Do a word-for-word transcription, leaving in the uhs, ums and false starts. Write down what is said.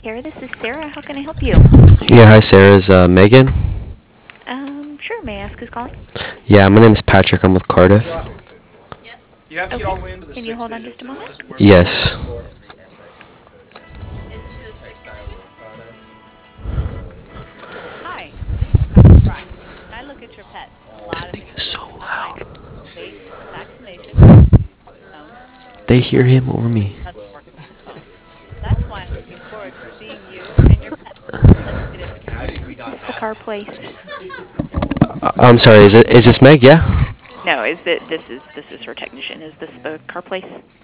Care. This is Sarah. How can I help you? Yeah, hi Sarah, is uh, Megan? Um, sure. May I ask who's calling? Yeah, my name is Patrick, I'm with Cardiff. Okay. Can you hold on just a moment? Yes. Hi, this is Doctor Fry. When I look at your pet, a lot This of thing things is come so to my mind. loud. Weight, vaccination, um, They hear health, him over me. us working from home. That's why I'm looking forward to seeing you and your pet. Let's get into it. This is the car place. Uh, I'm sorry, is it is this Meg? Yeah? No, is that this is this is her technician. Is this the car place?